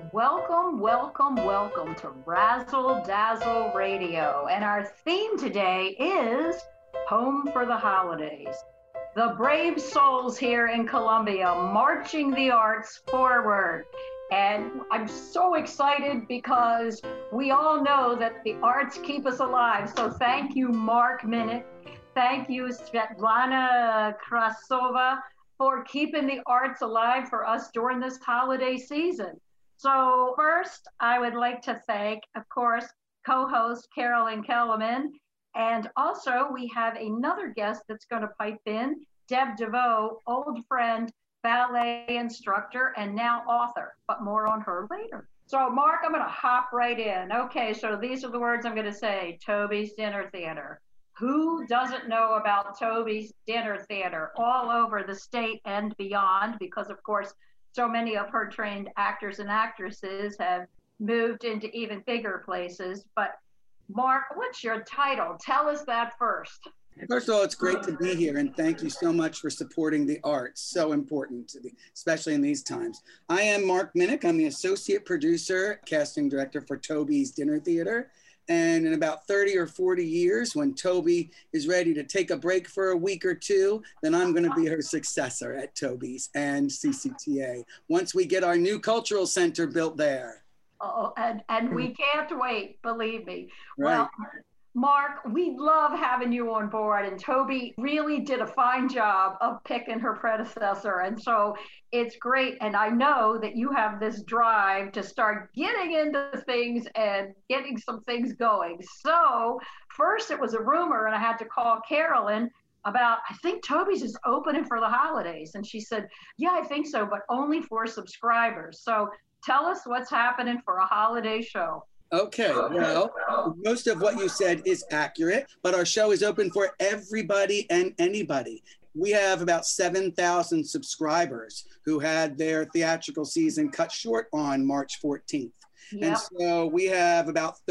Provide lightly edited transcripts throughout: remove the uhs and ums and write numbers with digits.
Welcome, welcome, welcome to Razzle Dazzle Radio. And our theme today is Home for the Holidays. The brave souls here in Columbia marching the arts forward. And I'm so excited because we all know that the arts keep us alive. So thank you, Mark Minnick. Thank you, Svetlana Krasova, for keeping the arts alive for us during this holiday season. So first, I would like to thank, of course, co-host Carolyn Kellerman. And also we have another guest that's going to pipe in, Deb DeVoe, old friend, ballet instructor, and now author, but more on her later. So Mark, I'm going to hop right in. Okay, so these are the words I'm going to say. Toby's Dinner Theater. Who doesn't know about Toby's Dinner Theater all over the state and beyond? Because of course, so many of her trained actors and actresses have moved into even bigger places. But Mark, what's your title? Tell us that first. First of all, it's great to be here, and thank you so much for supporting the arts. So important, especially in these times. I am Mark Minnick. I'm the associate producer, casting director for Toby's Dinner Theater. And in about 30 or 40 years, when Toby is ready to take a break for a week or two, then I'm going to be her successor at Toby's and CCTA once we get our new cultural center built there. Oh, and we can't wait, believe me. Right. Well, Mark, we love having you on board, and Toby really did a fine job of picking her predecessor, and so it's great. And I know that you have this drive to start getting into things and getting some things going. So first it was a rumor, and I had to call Carolyn about, I think Toby's is opening for the holidays, and she said, yeah, I think so, but only for subscribers. So tell us what's happening for a holiday show. Okay, well, most of what you said is accurate, but our show is open for everybody and anybody. We have about 7,000 subscribers who had their theatrical season cut short on March 14th. Yep. And so we have about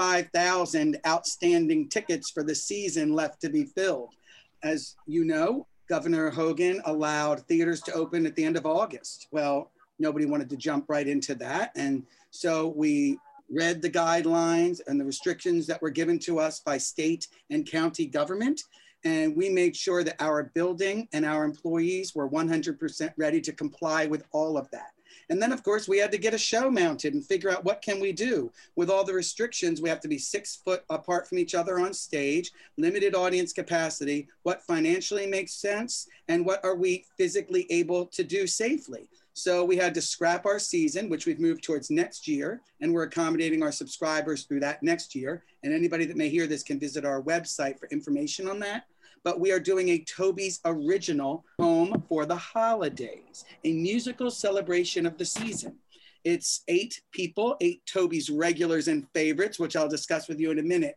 35,000 outstanding tickets for the season left to be filled. As you know, Governor Hogan allowed theaters to open at the end of August. Well, nobody wanted to jump right into that. And so we read the guidelines and the restrictions that were given to us by state and county government. And we made sure that our building and our employees were 100% ready to comply with all of that. And then of course we had to get a show mounted and figure out what can we do. With all the restrictions, we have to be 6 foot apart from each other on stage, limited audience capacity, what financially makes sense, and what are we physically able to do safely. So we had to scrap our season, which we've moved towards next year, and we're accommodating our subscribers through that next year. And anybody that may hear this can visit our website for information on that. But we are doing a Toby's Original Home for the Holidays, a musical celebration of the season. It's 8 people, 8 Toby's regulars and favorites, which I'll discuss with you in a minute.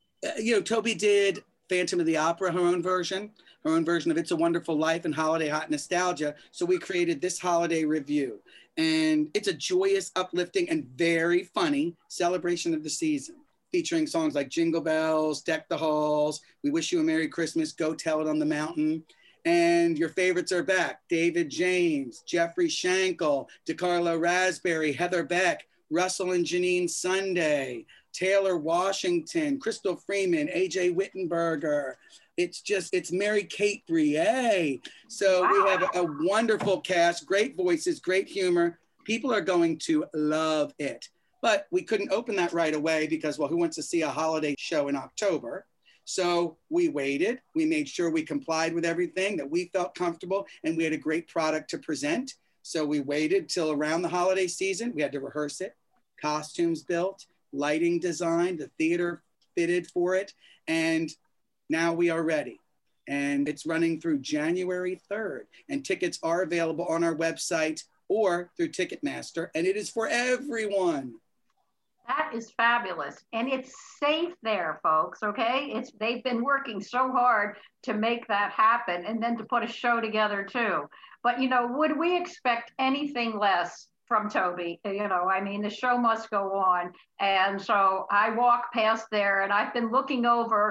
Toby did Phantom of the Opera, her own version of It's a Wonderful Life and Holiday Hot Nostalgia. So we created this holiday review. And it's a joyous, uplifting, and very funny celebration of the season, featuring songs like Jingle Bells, Deck the Halls, We Wish You a Merry Christmas, Go Tell It on the Mountain. And your favorites are back: David James, Jeffrey Shankle, DeCarlo Raspberry, Heather Beck, Russell and Janine Sunday, Taylor Washington, Crystal Freeman, AJ Wittenberger. It's Mary Kate Brie. So wow. We have a wonderful cast, great voices, great humor. People are going to love it. But we couldn't open that right away because, well, who wants to see a holiday show in October? So we waited. We made sure we complied with everything, that we felt comfortable, and we had a great product to present. So we waited till around the holiday season. We had to rehearse it, costumes built, lighting designed, the theater fitted for it, and now we are ready. And it's running through January 3rd, and tickets are available on our website or through Ticketmaster, and it is for everyone. That is fabulous. And it's safe there, folks, okay? They've been working so hard to make that happen and then to put a show together too. But, would we expect anything less from Toby? The show must go on. And so I walk past there and I've been looking over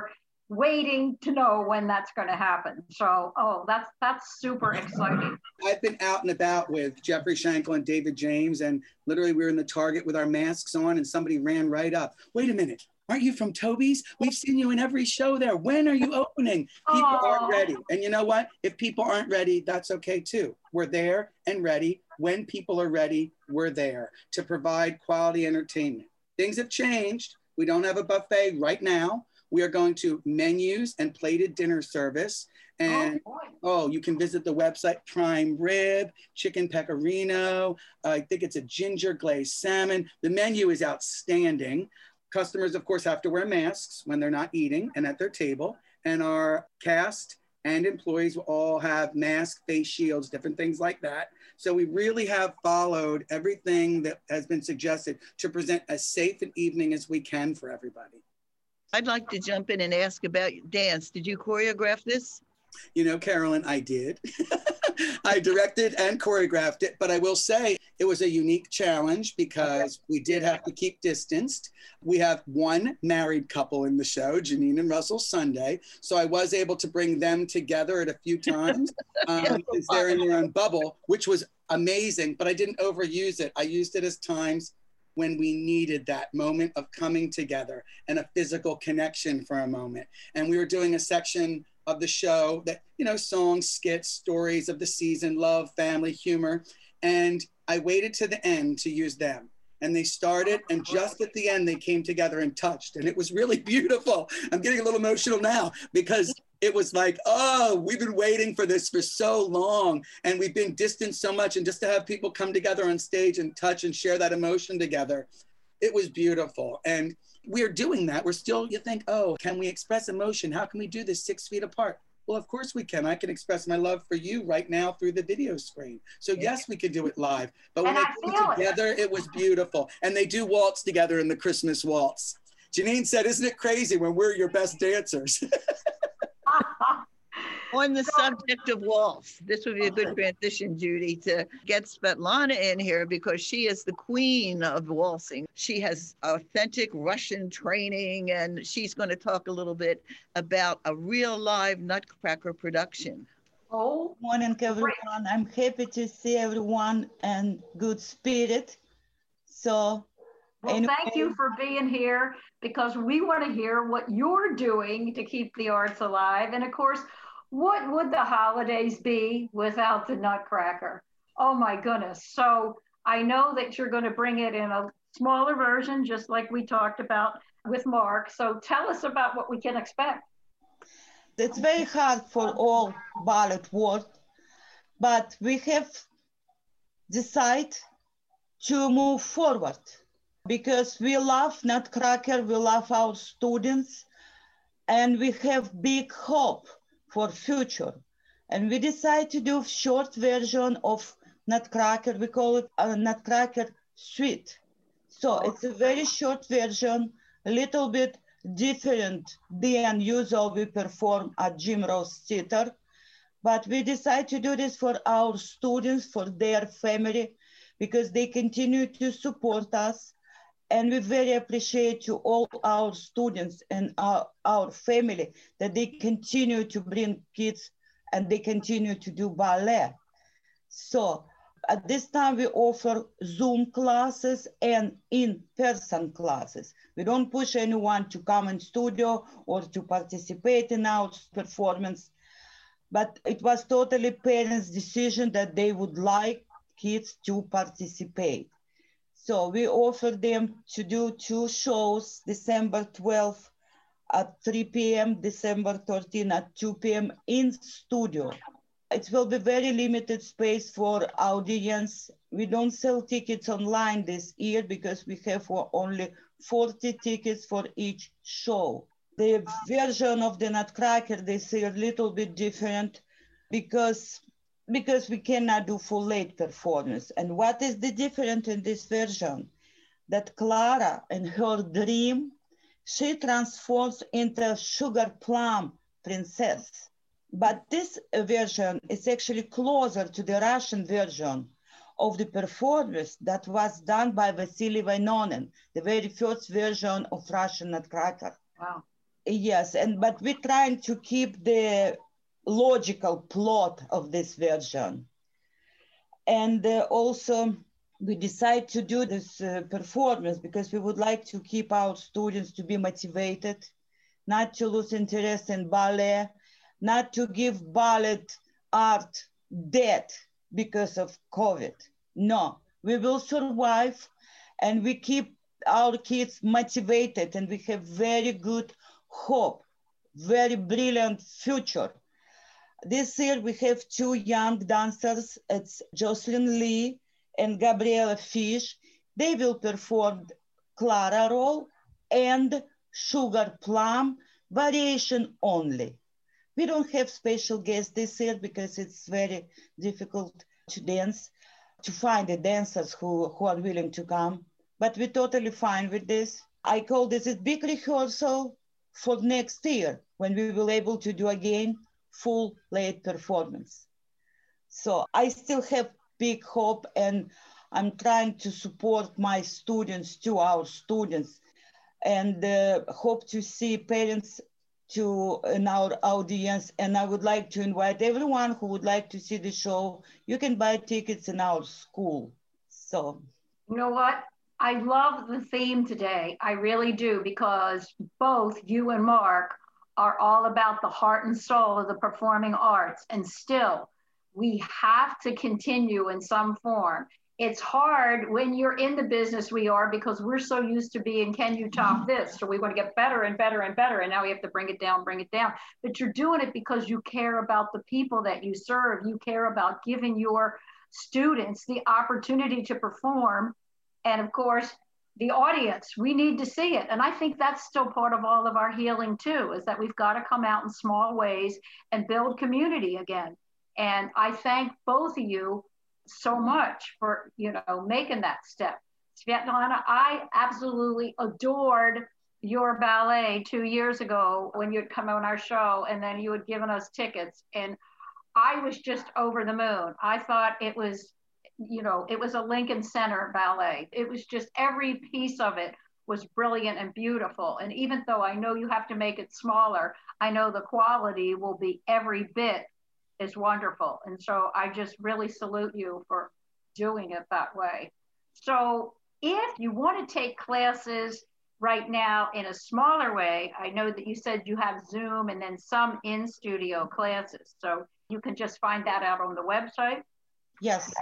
waiting to know when that's going to happen. So, oh, that's super exciting. I've been out and about with Jeffrey Schenkel and David James, and literally we were in the Target with our masks on, and somebody ran right up. Wait a minute. Aren't you from Toby's? We've seen you in every show there. When are you opening? People aren't ready. And you know what? If people aren't ready, that's okay too. We're there and ready. When people are ready, we're there to provide quality entertainment. Things have changed. We don't have a buffet right now. We are going to menus and plated dinner service. And you can visit the website, prime rib, chicken pecorino. I think it's a ginger glazed salmon. The menu is outstanding. Customers, of course, have to wear masks when they're not eating and at their table. And our cast and employees will all have masks, face shields, different things like that. So we really have followed everything that has been suggested to present as safe an evening as we can for everybody. I'd like to jump in and ask about dance. Did you choreograph this? You know, Carolyn, I did. I directed and choreographed it, but I will say it was a unique challenge because we did have to keep distanced. We have one married couple in the show, Janine and Russell Sunday. So I was able to bring them together at a few times because they're in their own bubble, which was amazing, but I didn't overuse it. I used it as times when we needed that moment of coming together and a physical connection for a moment. And we were doing a section of the show that, you know, songs, skits, stories of the season, love, family, humor. And I waited to the end to use them. And they started, and just at the end, they came together and touched. And it was really beautiful. I'm getting a little emotional now because it was like, oh, we've been waiting for this for so long. And we've been distanced so much. And just to have people come together on stage and touch and share that emotion together, it was beautiful. And we're doing that. We're still, you think, oh, can we express emotion? How can we do this 6 feet apart? Well, of course we can. I can express my love for you right now through the video screen. So yes, we can do it live. But when they come together, it was beautiful. And they do waltz together in the Christmas waltz. Janine said, isn't it crazy when we're your best dancers? On the subject of waltz, this would be a good transition, Judy, to get Svetlana in here because she is the queen of waltzing. She has authentic Russian training, and she's going to talk a little bit about a real live Nutcracker production. Oh, morning, everyone. I'm happy to see everyone and good spirit. So, well, anyway, thank you for being here because we want to hear what you're doing to keep the arts alive. And of course, what would the holidays be without the Nutcracker? Oh my goodness. So I know that you're going to bring it in a smaller version, just like we talked about with Mark. So tell us about what we can expect. It's very hard for all ballet world, but we have decided to move forward because we love Nutcracker, we love our students, and we have big hope for future. And we decided to do short version of Nutcracker. We call it a Nutcracker Suite. So it's a very short version, a little bit different than usual we perform at Jim Rose Theater. But we decided to do this for our students, for their family, because they continue to support us. And we very appreciate to all our students and our family that they continue to bring kids and they continue to do ballet. So at this time, we offer Zoom classes and in-person classes. We don't push anyone to come in studio or to participate in our performance, but it was totally parents' decision that they would like kids to participate. So we offer them to do 2 shows, December 12th at 3 p.m., December 13th at 2 p.m. in studio. It will be very limited space for audience. We don't sell tickets online this year because we have only 40 tickets for each show. The version of the Nutcracker, they say a little bit different because we cannot do full late performance. And what is the difference in this version? That Clara in her dream, she transforms into a sugar plum princess. But this version is actually closer to the Russian version of the performance that was done by Vasily Vainonen, the very first version of Russian Nutcracker. Wow. Yes, but we're trying to keep the logical plot of this version. And also, we decide to do this performance because we would like to keep our students to be motivated, not to lose interest in ballet, not to give ballet art dead because of COVID. No, we will survive, and we keep our kids motivated, and we have very good hope, very brilliant future. This year we have two young dancers. It's Jocelyn Lee and Gabriela Fish. They will perform Clara role and Sugar Plum variation only. We don't have special guests this year because it's very difficult to dance, to find the dancers who are willing to come. But we're totally fine with this. I call this a big rehearsal for next year when we will be able to do again full late performance. So I still have big hope, and I'm trying to support my students, to our students, and hope to see parents in our audience. And I would like to invite everyone who would like to see the show. You can buy tickets in our school. So, you know what? I love the theme today. I really do, because both you and Mark are all about the heart and soul of the performing arts. And still, we have to continue in some form. It's hard when you're in the business we are, because we're so used to being, can you top this? So we want to get better and better and better. And now we have to bring it down, bring it down. But you're doing it because you care about the people that you serve. You care about giving your students the opportunity to perform. And of course, the audience, we need to see it. And I think that's still part of all of our healing too, is that we've got to come out in small ways and build community again. And I thank both of you so much for, making that step. Svetlana, I absolutely adored your ballet 2 years ago when you'd come on our show, and then you had given us tickets. And I was just over the moon. I thought it was a Lincoln Center ballet. It was just, every piece of it was brilliant and beautiful. And even though I know you have to make it smaller, I know the quality will be every bit as wonderful. And so I just really salute you for doing it that way. So if you want to take classes right now in a smaller way, I know that you said you have Zoom and then some in-studio classes. So you can just find that out on the website. Yes.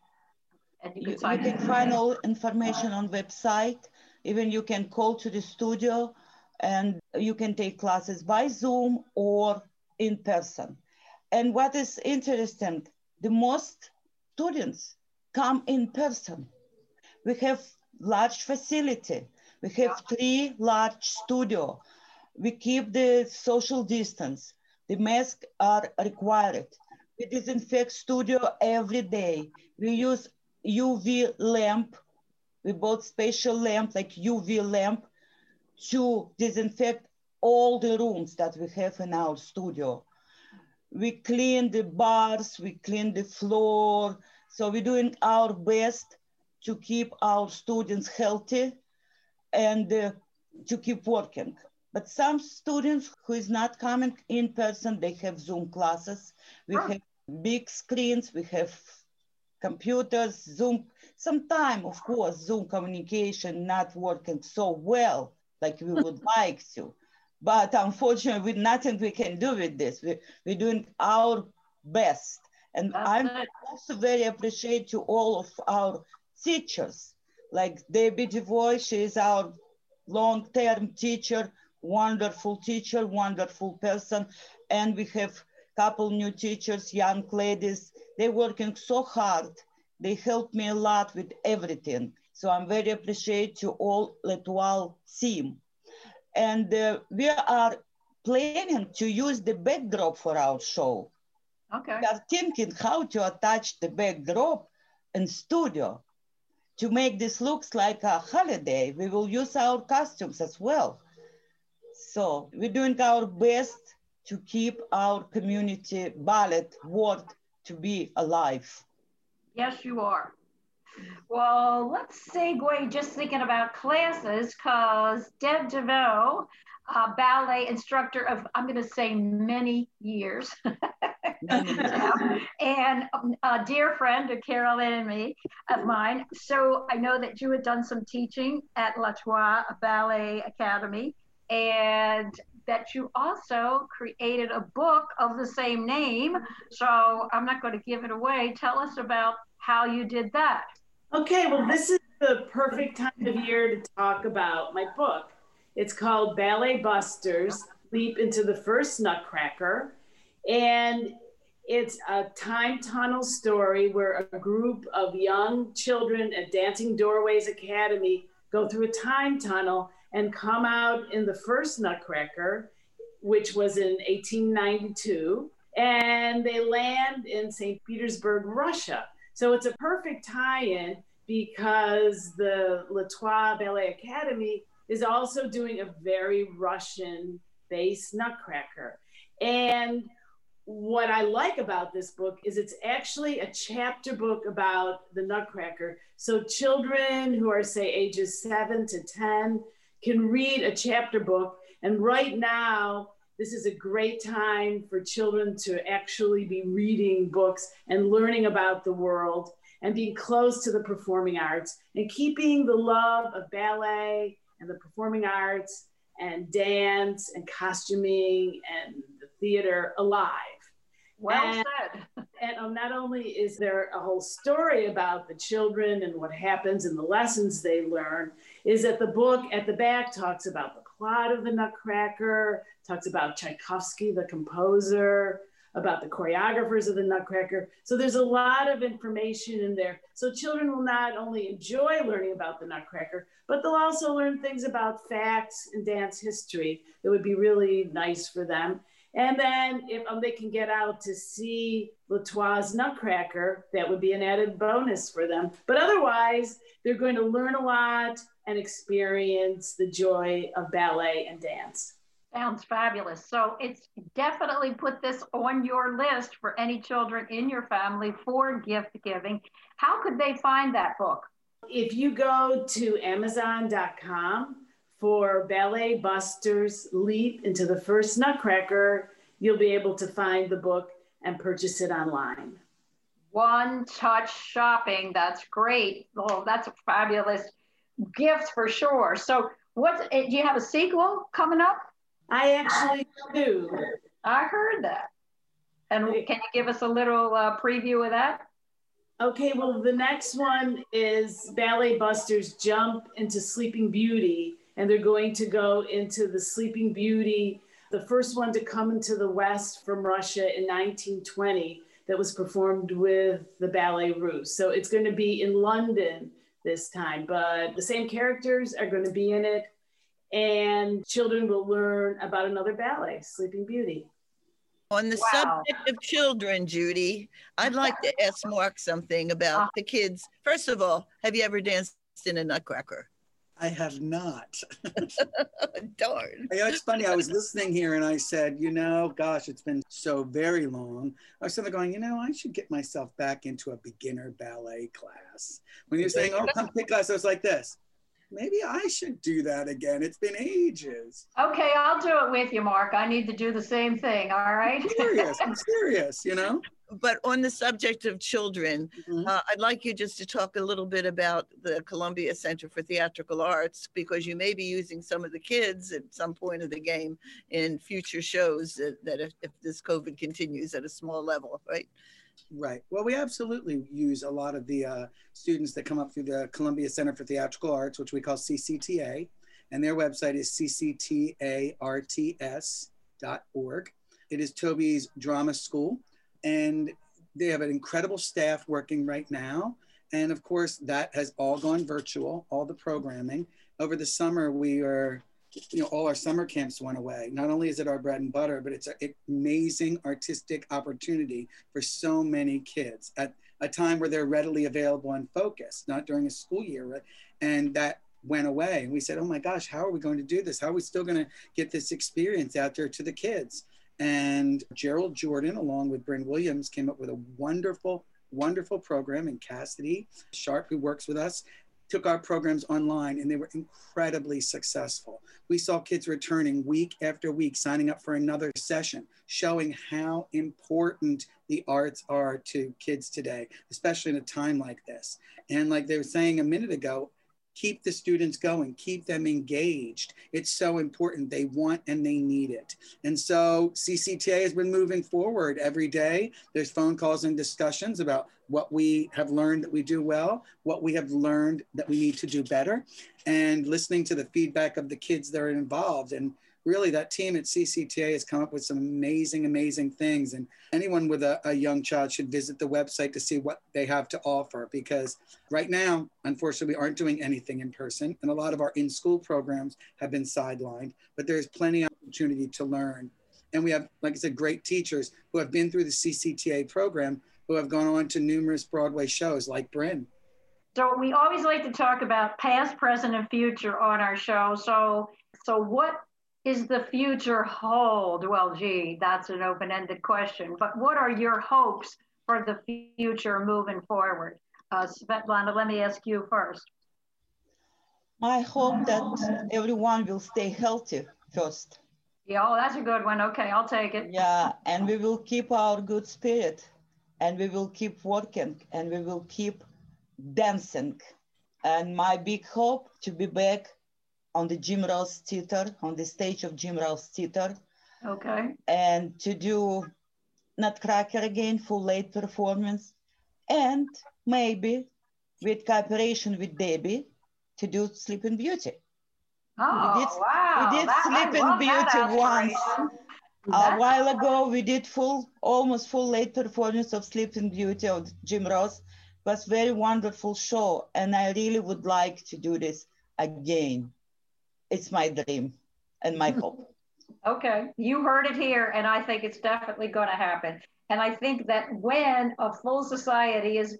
And you can find all information on website. Even you can call to the studio, and you can take classes by Zoom or in person. And what is interesting, the most students come in person. We have large facility. We have 3 large studio. We keep the social distance. The masks are required. We disinfect studio every day. We use UV lamp. We bought special lamp, like UV lamp, to disinfect all the rooms that we have in our studio. We clean the bars, we clean the floor. So we're doing our best to keep our students healthy and to keep working. But some students who is not coming in person, they have Zoom classes. We have big screens, we have computers, Zoom. Sometimes, of course, Zoom communication not working so well like we would like to. But unfortunately, nothing we can do with this. We're doing our best. And I'm also very appreciative to all of our teachers, like Debbie DeVoy. She is our long-term teacher, wonderful teacher, wonderful person. And we have a couple new teachers, young ladies. They're working so hard. They help me a lot with everything. So I'm very appreciative to all L'Etoile team. And we are planning to use the backdrop for our show. Okay. We are thinking how to attach the backdrop in studio to make this look like a holiday. We will use our costumes as well. So we're doing our best to keep our community ballet world to be alive. Yes, you are. Well, let's segue just thinking about classes, because Deb DeVoe, ballet instructor of, I'm going to say, many years. And a dear friend of Carolyn and me, of mine. So I know that you had done some teaching at La Trois Ballet Academy, and that you also created a book of the same name. So I'm not going to give it away. Tell us about how you did that. Okay, well, this is the perfect time of year to talk about my book. It's called Ballet Busters, Leap into the First Nutcracker. And it's a time tunnel story where a group of young children at Dancing Doorways Academy go through a time tunnel and come out in the first Nutcracker, which was in 1892, and they land in St. Petersburg, Russia. So it's a perfect tie-in because the La Trois Ballet Academy is also doing a very Russian-based Nutcracker. And what I like about this book is it's actually a chapter book about the Nutcracker. So children who are, say, ages 7 to 10 can read a chapter book. And right now, this is a great time for children to actually be reading books and learning about the world and being close to the performing arts and keeping the love of ballet and the performing arts and dance and costuming and the theater alive. Well said. And not only is there a whole story about the children and what happens and the lessons they learn, is that the book at the back talks about the plot of the Nutcracker, talks about Tchaikovsky, the composer, about the choreographers of the Nutcracker. So there's a lot of information in there. So children will not only enjoy learning about the Nutcracker, but they'll also learn things about facts and dance history that would be really nice for them. And then if they can get out to see La Trois Nutcracker, that would be an added bonus for them. But otherwise, they're going to learn a lot and experience the joy of ballet and dance. Sounds fabulous. So it's definitely put this on your list for any children in your family for gift giving. How could they find that book? If you go to Amazon.com for Ballet Busters Leap into the First Nutcracker, you'll be able to find the book and purchase it online. One-touch shopping. That's great. Oh, that's a fabulous gift for sure. So do you have a sequel coming up? I actually do. I heard that. And can you give us a little preview of that? Okay, well, the next one is Ballet Busters Jump into Sleeping Beauty, and they're going to go into the Sleeping Beauty, the first one to come into the West from Russia in 1920 that was performed with the Ballet Russe. So it's going to be in London this time, but the same characters are going to be in it, and children will learn about another ballet, Sleeping Beauty. On the subject of children, Judy, I'd like to ask Mark something about the kids. First of all, have you ever danced in a Nutcracker? I have not. Darn. You know, it's funny. I was listening here and I said, gosh, it's been so very long. I was sort of going, I should get myself back into a beginner ballet class. When you're saying, come pick us, I was like this. Maybe I should do that again. It's been ages. Okay, I'll do it with you, Mark. I need to do the same thing, all right? I'm serious, But on the subject of children, I'd like you just to talk a little bit about the Columbia Center for Theatrical Arts, because you may be using some of the kids at some point of the game in future shows that if this COVID continues at a small level, right? Right. Well, we absolutely use a lot of the students that come up through the Columbia Center for Theatrical Arts, which we call CCTA, and their website is cctarts.org. It is Toby's drama school, and they have an incredible staff working right now. And of course, that has all gone virtual, all the programming. Over the summer, we are all our summer camps went away. Not only is it our bread and butter, but it's an amazing artistic opportunity for so many kids at a time where they're readily available and focused, not during a school year. Right? And that went away. And we said, oh my gosh, how are we going to do this? How are we still going to get this experience out there to the kids? And Gerald Jordan, along with Bryn Williams, came up with a wonderful, wonderful program. And Cassidy Sharp, who works with us, took our programs online, and they were incredibly successful. We saw kids returning week after week, signing up for another session, showing how important the arts are to kids today, especially in a time like this. And like they were saying a minute ago, keep the students going, keep them engaged. It's so important. They want and they need it. And so CCTA has been moving forward every day. There's phone calls and discussions about what we have learned that we do well, what we have learned that we need to do better, and listening to the feedback of the kids that are involved. And really that team at CCTA has come up with some amazing, amazing things. And anyone with a young child should visit the website to see what they have to offer, because right now, unfortunately, we aren't doing anything in person. And a lot of our in-school programs have been sidelined, but there's plenty of opportunity to learn. And we have, like I said, great teachers who have been through the CCTA program, who have gone on to numerous Broadway shows like Bryn. So we always like to talk about past, present, and future on our show. So what is the future hold? Well, gee, that's an open-ended question. But what are your hopes for the future moving forward? Svetlana, let me ask you first. I hope that everyone will stay healthy first. Yeah, oh, that's a good one. Okay, I'll take it. Yeah, and we will keep our good spirit, and we will keep working, and we will keep dancing. And my big hope to be back on the Jim Ross Theater, on the stage of Jim Ross Theater. Okay. And to do Nutcracker again, full late performance. And maybe with cooperation with Debbie to do Sleeping Beauty. Oh, wow. We did Sleeping Beauty once. A while ago, we did almost full late performance of Sleeping Beauty of Jim Ross. It was a very wonderful show. And I really would like to do this again. It's my dream and my hope. Okay, you heard it here, and I think it's definitely going to happen. And I think that when a full society has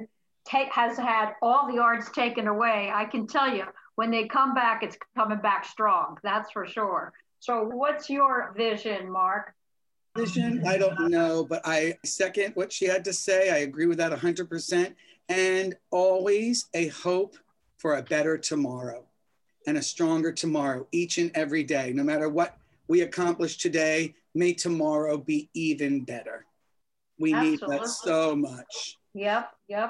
had all the arts taken away, I can tell you, when they come back, it's coming back strong. That's for sure. So what's your vision, Mark? Vision, I don't know, but I second what she had to say. I agree with that 100%. And always a hope for a better tomorrow and a stronger tomorrow, each and every day. No matter what we accomplish today, may tomorrow be even better. We need that so much. Yep.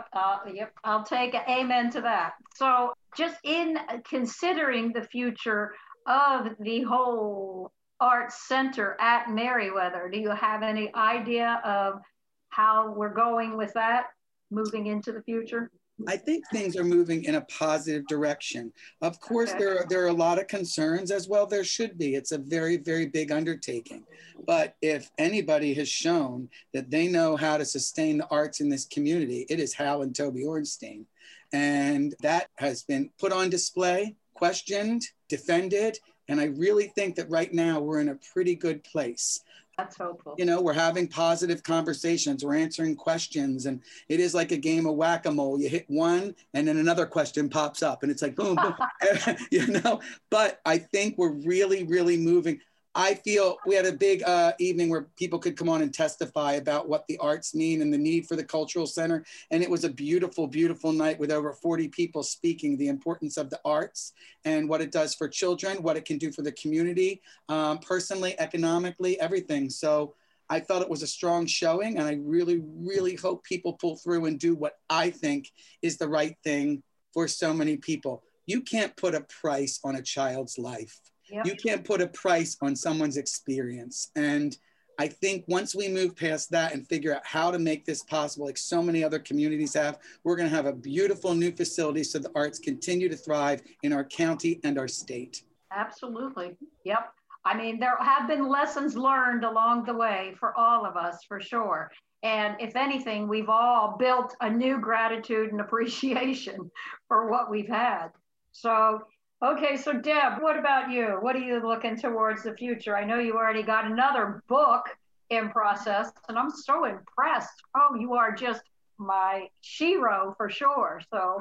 I'll take an amen to that. So just in considering the future of the whole arts center at Merriweather, do you have any idea of how we're going with that moving into the future? I think things are moving in a positive direction. Of course, there are a lot of concerns, as well there should be. It's a very, very big undertaking. But if anybody has shown that they know how to sustain the arts in this community, it is Hal and Toby Ornstein. And that has been put on display, questioned, defended. And I really think that right now we're in a pretty good place. That's hopeful. You know, we're having positive conversations, we're answering questions, and it is like a game of whack-a-mole. You hit one and then another question pops up and it's like, boom, boom, you know, but I think we're really, really moving. I feel we had a big evening where people could come on and testify about what the arts mean and the need for the cultural center. And it was a beautiful, beautiful night with over 40 people speaking the importance of the arts and what it does for children, what it can do for the community, personally, economically, everything. So I felt it was a strong showing, and I really, really hope people pull through and do what I think is the right thing for so many people. You can't put a price on a child's life. Yep. You can't put a price on someone's experience. And I think once we move past that and figure out how to make this possible, like so many other communities have, we're going to have a beautiful new facility so the arts continue to thrive in our county and our state. Absolutely. Yep. I mean, there have been lessons learned along the way for all of us, for sure. And if anything, we've all built a new gratitude and appreciation for what we've had. So, okay, so Deb, what about you? What are you looking towards the future? I know you already got another book in process, and I'm so impressed. Oh, you are just my shero for sure. So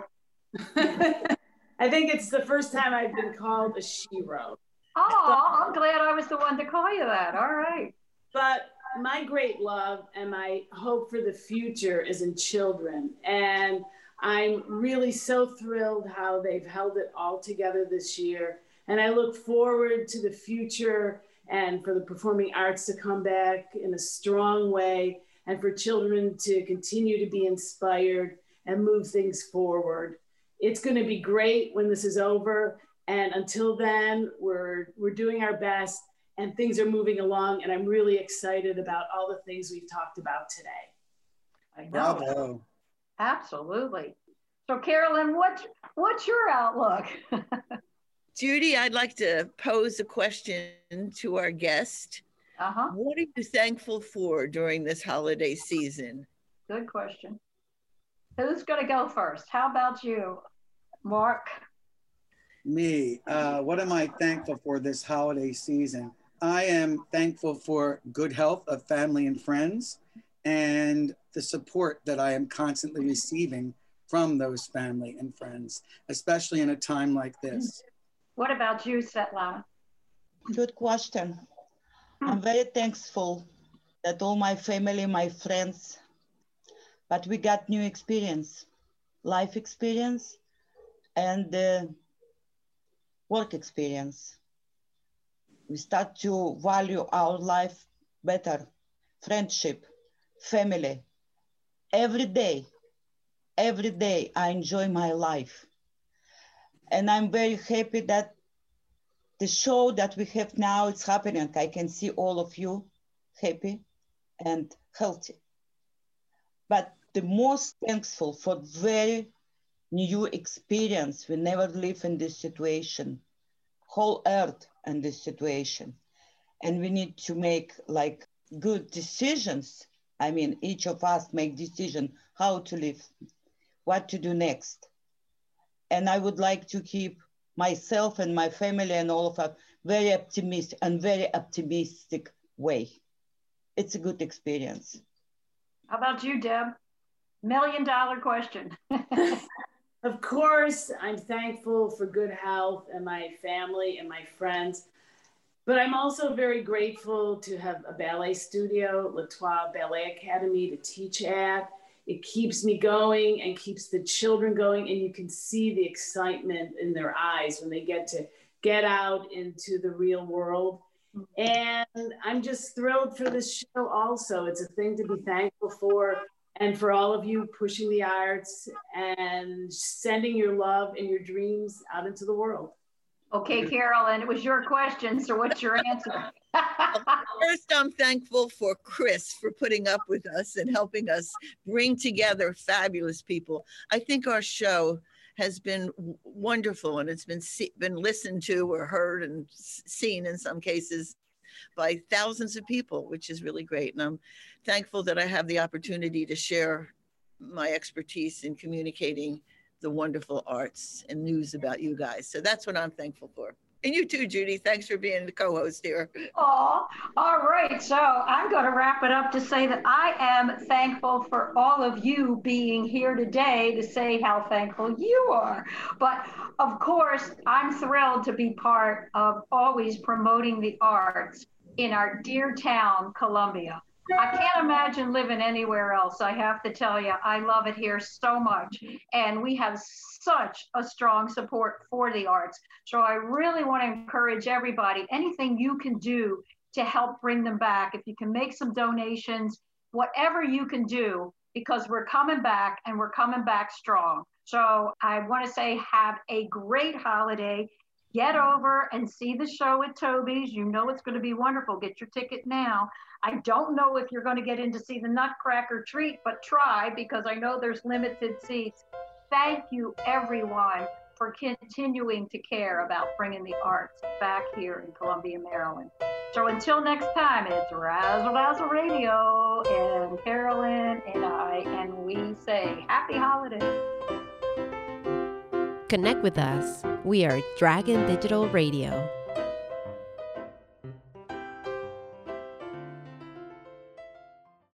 I think it's the first time I've been called a shero. Oh, I'm glad I was the one to call you that. All right. But my great love and my hope for the future is in children. And I'm really so thrilled how they've held it all together this year. And I look forward to the future and for the performing arts to come back in a strong way and for children to continue to be inspired and move things forward. It's going to be great when this is over. And until then, we're doing our best and things are moving along. And I'm really excited about all the things we've talked about today. I know. Bravo. Absolutely. So Carolyn, what's your outlook? Judy, I'd like to pose a question to our guest. What are you thankful for during this holiday season? Good question. Who's going to go first? How about you, Mark? Me. What am I thankful for this holiday season? I am thankful for good health of family and friends and the support that I am constantly receiving from those family and friends, especially in a time like this. What about you, Svetlana? Good question. I'm very thankful that all my family, my friends, but we got new experience, life experience, and work experience. We start to value our life better, friendship, family. Every day I enjoy my life. And I'm very happy that the show that we have now is happening. I can see all of you happy and healthy. But the most thankful for very new experience. We never live in this situation, whole earth in this situation. And we need to make like good decisions. I mean, each of us make decision how to live, what to do next. And I would like to keep myself and my family and all of us very optimistic way. It's a good experience. How about you, Deb? $1 million question. Of course, I'm thankful for good health and my family and my friends, but I'm also very grateful to have a ballet studio, L'Etoile Ballet Academy, to teach at. It keeps me going and keeps the children going, and you can see the excitement in their eyes when they get to get out into the real world. And I'm just thrilled for this show also. It's a thing to be thankful for, and for all of you pushing the arts and sending your love and your dreams out into the world. Okay, Carolyn, it was your question, so what's your answer? First, I'm thankful for Chris for putting up with us and helping us bring together fabulous people. I think our show has been wonderful, and it's been listened to or heard and seen in some cases by thousands of people, which is really great. And I'm thankful that I have the opportunity to share my expertise in communicating the wonderful arts and news about you guys. So that's what I'm thankful for. And you too, Judy. Thanks for being the co-host here. Oh, all right. So I'm going to wrap it up to say that I am thankful for all of you being here today to say how thankful you are. But of course, I'm thrilled to be part of always promoting the arts in our dear town, Columbia. I can't imagine living anywhere else. I have to tell you, I love it here so much. And we have such a strong support for the arts. So I really want to encourage everybody, anything you can do to help bring them back. If you can make some donations, whatever you can do, because we're coming back and we're coming back strong. So I want to say have a great holiday. Get over and see the show at Toby's. You know it's going to be wonderful. Get your ticket now. I don't know if you're going to get in to see the Nutcracker Treat, but try, because I know there's limited seats. Thank you, everyone, for continuing to care about bringing the arts back here in Columbia, Maryland. So until next time, it's Razzle Dazzle Radio and Carolyn and I, and we say happy holidays. Connect with us. We are Dragon Digital Radio.